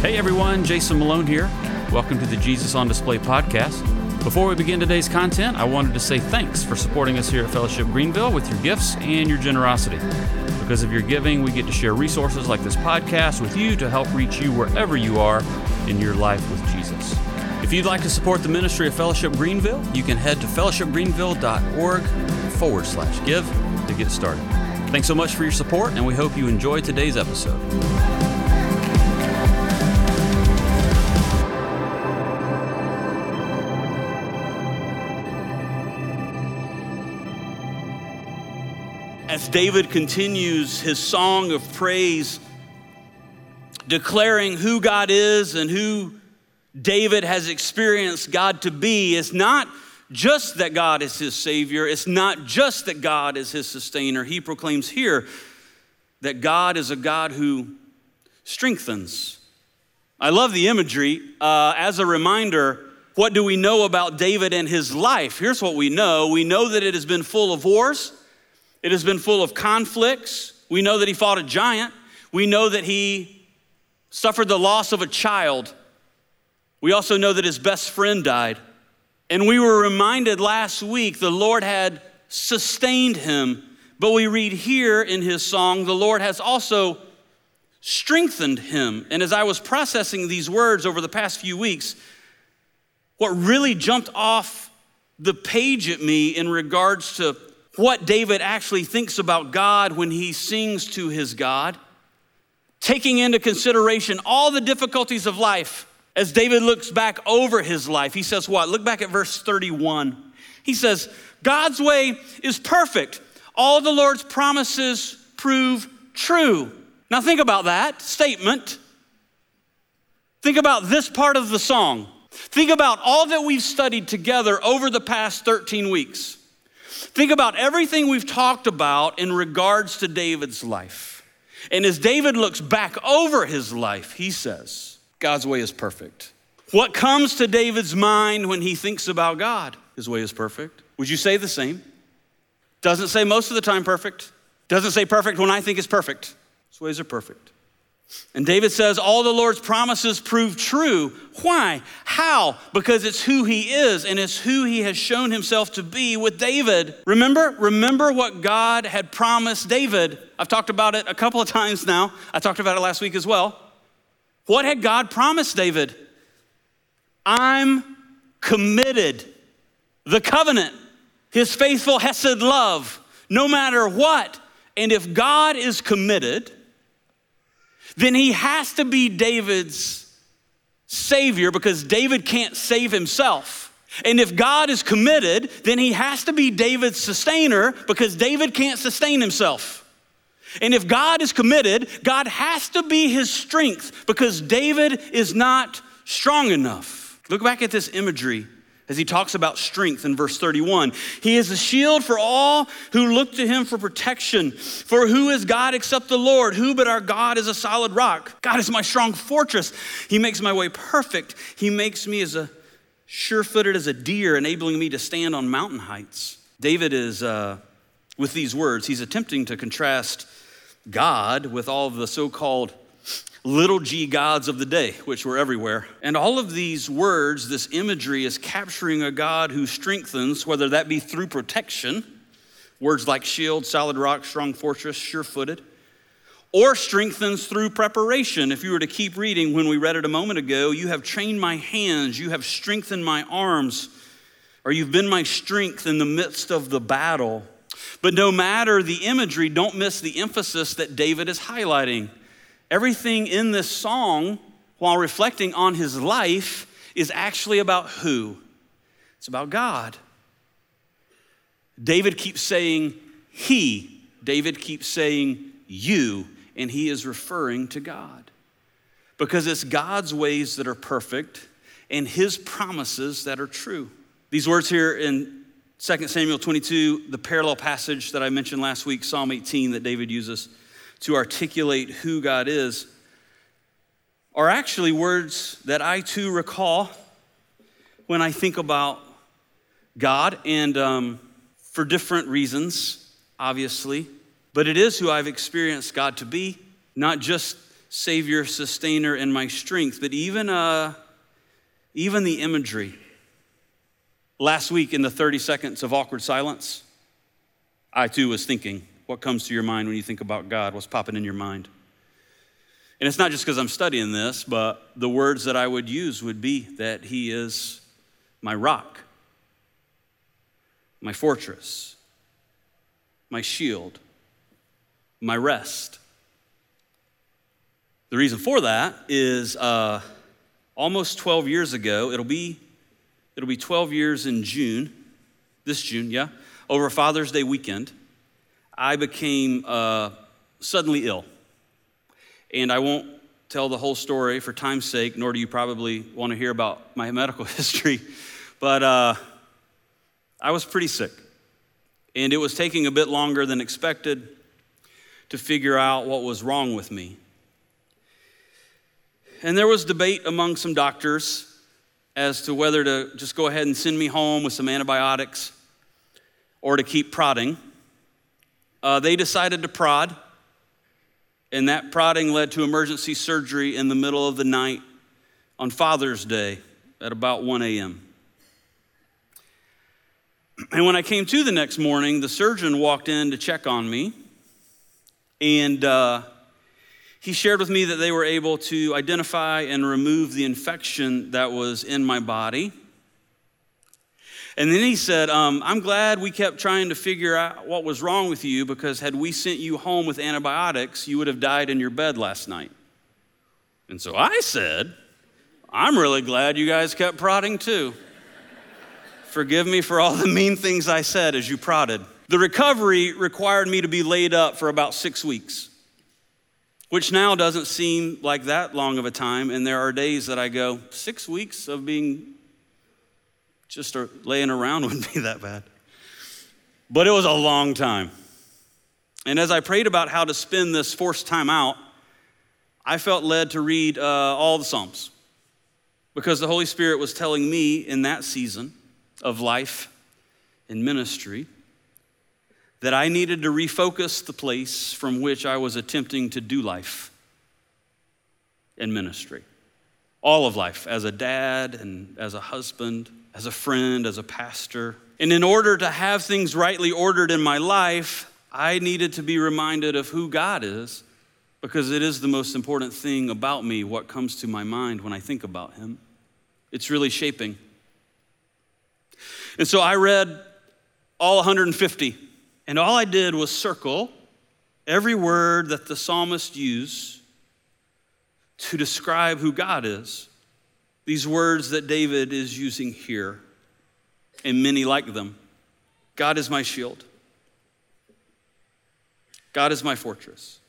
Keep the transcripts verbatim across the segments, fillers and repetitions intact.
Hey everyone, Jason Malone here. Welcome to the Jesus on Display podcast. Before we begin today's content, I wanted to say thanks for supporting us here at Fellowship Greenville with your gifts and your generosity. Because of your giving, we get to share resources like this podcast with you to help reach you wherever you are in your life with Jesus. If you'd like to support the ministry of Fellowship Greenville, you can head to fellowshipgreenville.org forward slash give to get started. Thanks so much for your support, and we hope you enjoyed today's episode. As David continues his song of praise, declaring who God is and who David has experienced God to be, it's not just that God is his Savior. It's not just that God is his sustainer. He proclaims here that God is a God who strengthens. I love the imagery. Uh, as a reminder, what do we know about David and his life? Here's what we know. We know that it has been full of wars. It has been full of conflicts. We know that he fought a giant. We know that he suffered the loss of a child. We also know that his best friend died. And we were reminded last week the Lord had sustained him. But we read here in his song, the Lord has also strengthened him. And as I was processing these words over the past few weeks, what really jumped off the page at me in regards to what David actually thinks about God when he sings to his God, taking into consideration all the difficulties of life. As David looks back over his life, he says what? Look back at verse thirty-one. He says, God's way is perfect. All the Lord's promises prove true. Now think about that statement. Think about this part of the song. Think about all that we've studied together over the past thirteen weeks. Think about everything we've talked about in regards to David's life. And as David looks back over his life, he says, God's way is perfect. What comes to David's mind when he thinks about God? His way is perfect. Would you say the same? Doesn't say most of the time perfect. Doesn't say perfect when I think it's perfect. His ways are perfect. And David says, all the Lord's promises prove true. Why? How? Because it's who he is and it's who he has shown himself to be with David. Remember? Remember what God had promised David. I've talked about it a couple of times now. I talked about it last week as well. What had God promised David? I'm committed. The covenant, his faithful hesed love, no matter what. And if God is committed, then he has to be David's savior because David can't save himself. And if God is committed, then he has to be David's sustainer because David can't sustain himself. And if God is committed, God has to be his strength because David is not strong enough. Look back at this imagery as he talks about strength in verse thirty-one. He is a shield for all who look to him for protection. For who is God except the Lord? Who but our God is a solid rock? God is my strong fortress. He makes my way perfect. He makes me as a sure-footed as a deer, enabling me to stand on mountain heights. David is, uh, with these words, he's attempting to contrast God with all of the so-called little g gods of the day, which were everywhere. And all of these words, this imagery is capturing a God who strengthens, whether that be through protection, words like shield, solid rock, strong fortress, sure-footed, or strengthens through preparation. If you were to keep reading when we read it a moment ago, you have trained my hands, you have strengthened my arms, or you've been my strength in the midst of the battle. But no matter the imagery, don't miss the emphasis that David is highlighting. Everything in this song, while reflecting on his life, is actually about who? It's about God. David keeps saying he. David keeps saying you, and he is referring to God. Because it's God's ways that are perfect and his promises that are true. These words here in Second Samuel twenty-two, the parallel passage that I mentioned last week, Psalm eighteen that David uses to articulate who God is, are actually words that I too recall when I think about God, and um, for different reasons, obviously, but it is who I've experienced God to be, not just Savior, sustainer, and my strength. But even, uh, even the imagery. Last week in the thirty seconds of awkward silence, I too was thinking, what comes to your mind when you think about God? What's popping in your mind? And it's not just because I'm studying this, but the words that I would use would be that he is my rock, my fortress, my shield, my rest. The reason for that is uh, almost twelve years ago, it'll be, it'll be twelve years in June, this June, yeah, over Father's Day weekend, I became uh, suddenly ill. And I won't tell the whole story for time's sake, nor do you probably want to hear about my medical history, but uh, I was pretty sick. And it was taking a bit longer than expected to figure out what was wrong with me. And there was debate among some doctors as to whether to just go ahead and send me home with some antibiotics or to keep prodding. Uh, they decided to prod, and that prodding led to emergency surgery in the middle of the night on Father's Day at about one a.m. And when I came to the next morning, the surgeon walked in to check on me, and uh, he shared with me that they were able to identify and remove the infection that was in my body. And then he said, um, I'm glad we kept trying to figure out what was wrong with you, because had we sent you home with antibiotics, you would have died in your bed last night. And so I said, I'm really glad you guys kept prodding too. Forgive me for all the mean things I said as you prodded. The recovery required me to be laid up for about six weeks, which now doesn't seem like that long of a time. And there are days that I go, six weeks of being just laying around wouldn't be that bad. But it was a long time. And as I prayed about how to spend this forced time out, I felt led to read uh, all the Psalms, because the Holy Spirit was telling me in that season of life and ministry that I needed to refocus the place from which I was attempting to do life and ministry. All of life, as a dad and as a husband, as a friend, as a pastor. And in order to have things rightly ordered in my life, I needed to be reminded of who God is, because it is the most important thing about me, what comes to my mind when I think about him. It's really shaping. And so I read all one hundred fifty, and all I did was circle every word that the psalmist used to describe who God is. These words that David is using here, and many like them. God is my shield. God is my fortress.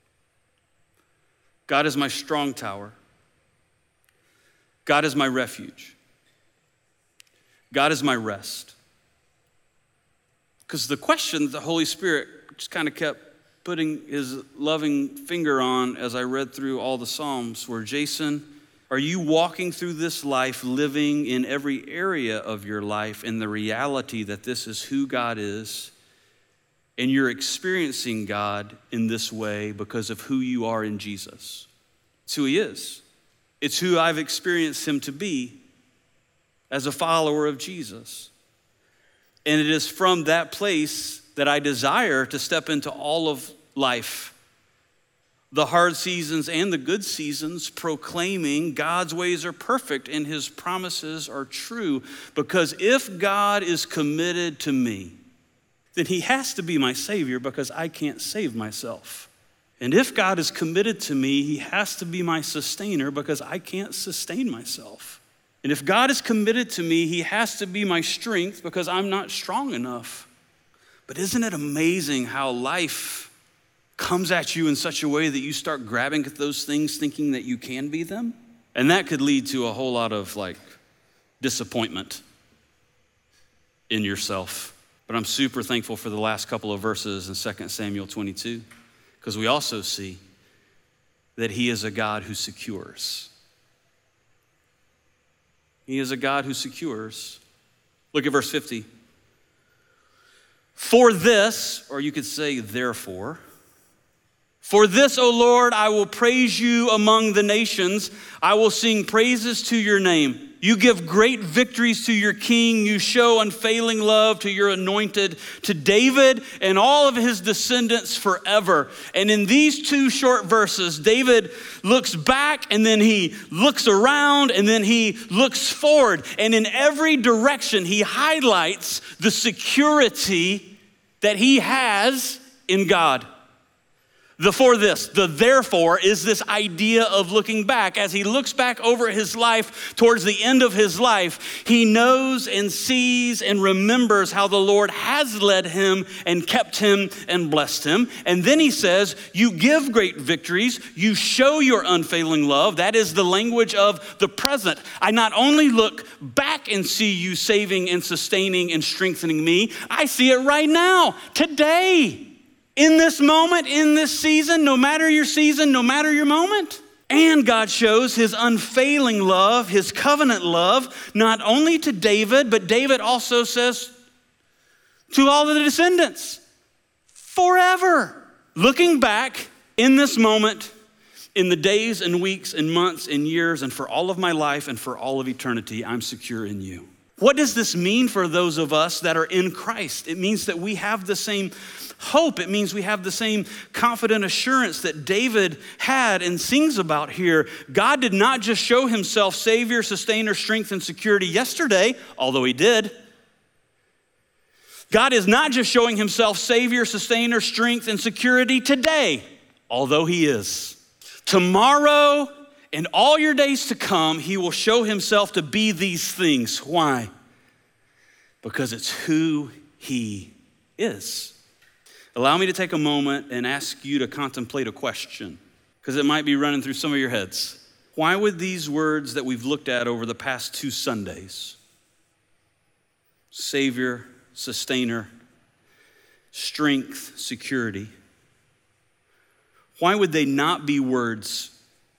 God is my strong tower. God is my refuge. God is my rest. Because the question that the Holy Spirit just kind of kept putting his loving finger on as I read through all the Psalms were, Jason, are you walking through this life living in every area of your life in the reality that this is who God is, and you're experiencing God in this way because of who you are in Jesus? It's who he is. It's who I've experienced him to be as a follower of Jesus. And it is from that place that I desire to step into all of life, the hard seasons and the good seasons, proclaiming God's ways are perfect and his promises are true. Because if God is committed to me, then he has to be my Savior, because I can't save myself. And if God is committed to me, he has to be my sustainer, because I can't sustain myself. And if God is committed to me, he has to be my strength, because I'm not strong enough. But isn't it amazing how life comes at you in such a way that you start grabbing at those things thinking that you can be them? And that could lead to a whole lot of like disappointment in yourself. But I'm super thankful for the last couple of verses in Second Samuel twenty-two, because we also see that he is a God who secures. He is a God who secures. Look at verse fifty. For this, or you could say therefore, For this, O Lord, I will praise you among the nations. I will sing praises to your name. You give great victories to your king. You show unfailing love to your anointed, to David and all of his descendants forever. And in these two short verses, David looks back and then he looks around and then he looks forward. And in every direction, he highlights the security that he has in God. The for this, the therefore, is this idea of looking back. As he looks back over his life towards the end of his life, he knows and sees and remembers how the Lord has led him and kept him and blessed him. And then he says, you give great victories, you show your unfailing love. That is the language of the present. I not only look back and see you saving and sustaining and strengthening me, I see it right now, today. In this moment, in this season, no matter your season, no matter your moment. And God shows his unfailing love, his covenant love, not only to David, but David also says to all of the descendants, forever. Looking back in this moment, in the days and weeks and months and years, and for all of my life and for all of eternity, I'm secure in you. What does this mean for those of us that are in Christ? It means that we have the same hope. It means we have the same confident assurance that David had and sings about here. God did not just show himself Savior, Sustainer, strength, and security yesterday, although he did. God is not just showing himself Savior, Sustainer, strength, and security today, although he is. Tomorrow and all your days to come, he will show himself to be these things. Why? Because it's who he is. Allow me to take a moment and ask you to contemplate a question, because it might be running through some of your heads. Why would these words that we've looked at over the past two Sundays, Savior, Sustainer, strength, security, why would they not be words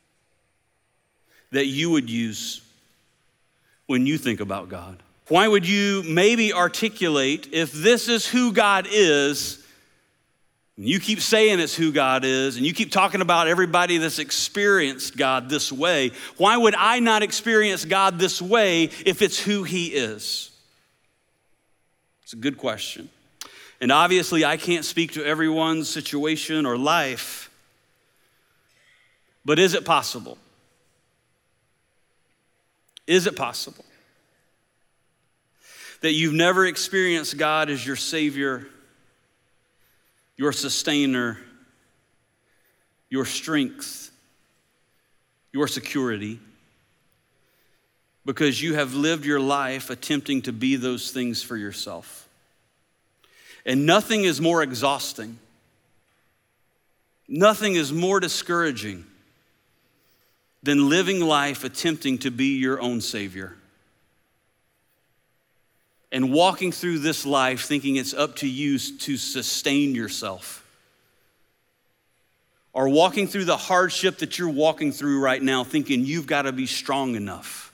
that you would use when you think about God? Why would you maybe articulate, if this is who God is, and you keep saying it's who God is, and you keep talking about everybody that's experienced God this way, why would I not experience God this way if it's who he is? It's a good question. And obviously, I can't speak to everyone's situation or life, but is it possible? Is it possible that you've never experienced God as your Savior, your sustainer, your strength, your security, because you have lived your life attempting to be those things for yourself? And nothing is more exhausting, nothing is more discouraging than living life attempting to be your own Savior. And walking through this life thinking it's up to you to sustain yourself. Or walking through the hardship that you're walking through right now thinking you've got to be strong enough.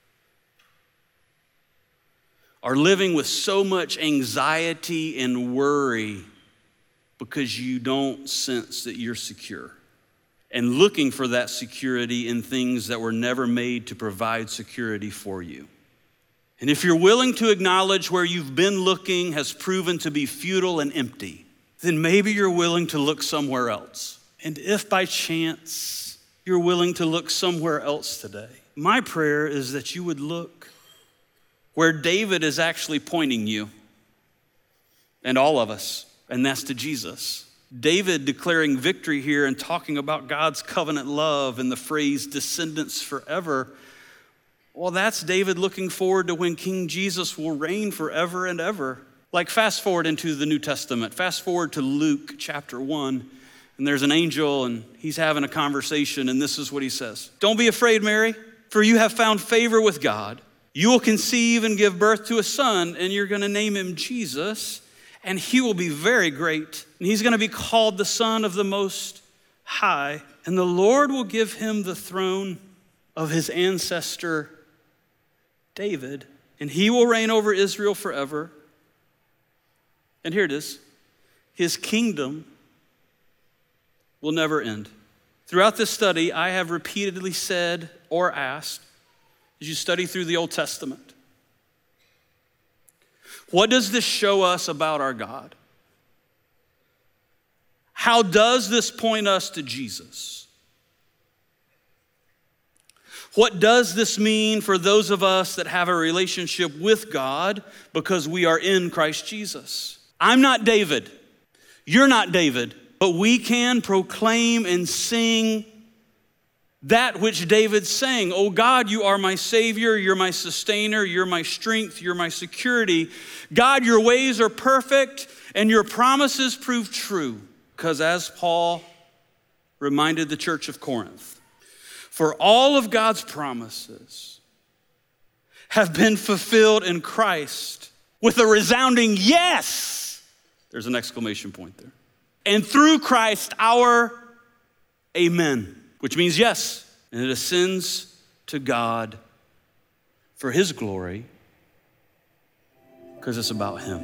Or living with so much anxiety and worry because you don't sense that you're secure. And looking for that security in things that were never made to provide security for you. And if you're willing to acknowledge where you've been looking has proven to be futile and empty, then maybe you're willing to look somewhere else. And if by chance you're willing to look somewhere else today, my prayer is that you would look where David is actually pointing you, and all of us, and that's to Jesus. David declaring victory here and talking about God's covenant love and the phrase descendants forever. Well, that's David looking forward to when King Jesus will reign forever and ever. Like fast forward into the New Testament, fast forward to Luke chapter one, and there's an angel and he's having a conversation, and this is what he says. Don't be afraid, Mary, for you have found favor with God. You will conceive and give birth to a son, and you're gonna name him Jesus, and he will be very great. And he's gonna be called the Son of the Most High, and the Lord will give him the throne of his ancestor David, and he will reign over Israel forever. And here it is. His kingdom will never end. Throughout this study, I have repeatedly said or asked, as you study through the Old Testament, what does this show us about our God? How does this point us to Jesus? What does this mean for those of us that have a relationship with God because we are in Christ Jesus? I'm not David. You're not David. But we can proclaim and sing that which David sang. Oh God, you are my Savior, you're my sustainer, you're my strength, you're my security. God, your ways are perfect and your promises prove true. Because as Paul reminded the church of Corinth, for all of God's promises have been fulfilled in Christ with a resounding yes. There's an exclamation point there. And through Christ, our amen, which means yes. And it ascends to God for his glory because it's about him.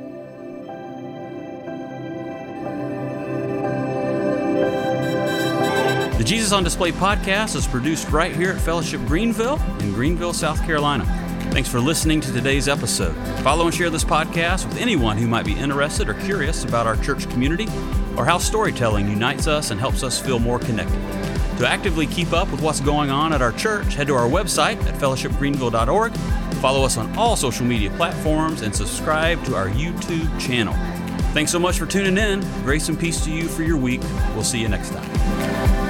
The Jesus on Display podcast is produced right here at Fellowship Greenville in Greenville, South Carolina. Thanks for listening to today's episode. Follow and share this podcast with anyone who might be interested or curious about our church community or how storytelling unites us and helps us feel more connected. To actively keep up with what's going on at our church, head to our website at fellowship greenville dot org, follow us on all social media platforms, and subscribe to our YouTube channel. Thanks so much for tuning in. Grace and peace to you for your week. We'll see you next time.